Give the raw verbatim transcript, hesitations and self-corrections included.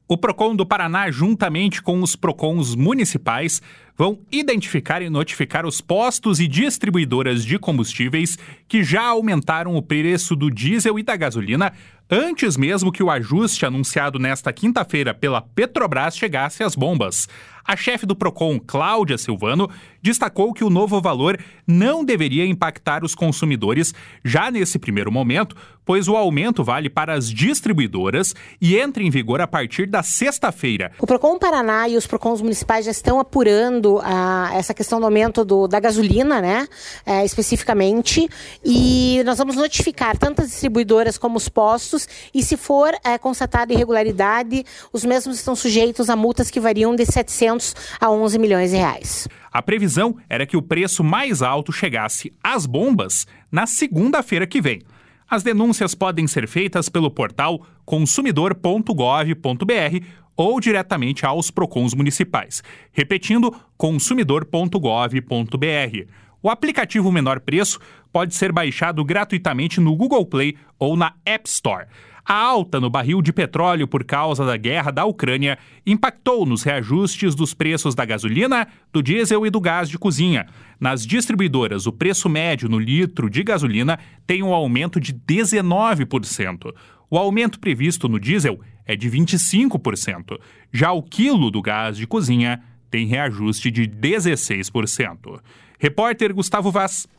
O Procon do Paraná, juntamente com os Procons municipais, vão identificar e notificar os postos e distribuidoras de combustíveis que já aumentaram o preço do diesel e da gasolina antes mesmo que o ajuste anunciado nesta quinta-feira pela Petrobras chegasse às bombas. A chefe do Procon, Cláudia Silvano, destacou que o novo valor não deveria impactar os consumidores já nesse primeiro momento, pois o aumento vale para as distribuidoras e entra em vigor a partir da sexta-feira. O Procon Paraná e os Procons municipais já estão apurando ah, essa questão do aumento do, da gasolina, né, é, especificamente, e nós vamos notificar tanto as distribuidoras como os postos, e se for é, constatada irregularidade, os mesmos estão sujeitos a multas que variam de setecentos a onze milhões de reais. A previsão era que o preço mais alto chegasse às bombas na segunda-feira que vem. As denúncias podem ser feitas pelo portal consumidor ponto gov ponto br ou diretamente aos Procons municipais. Repetindo, consumidor ponto gov ponto br. O aplicativo Menor Preço pode ser baixado gratuitamente no Google Play ou na App Store. A alta no barril de petróleo por causa da guerra da Ucrânia impactou nos reajustes dos preços da gasolina, do diesel e do gás de cozinha. Nas distribuidoras, o preço médio no litro de gasolina tem um aumento de dezenove por cento. O aumento previsto no diesel é de vinte e cinco por cento. Já o quilo do gás de cozinha tem reajuste de dezesseis por cento. Repórter Gustavo Vaz.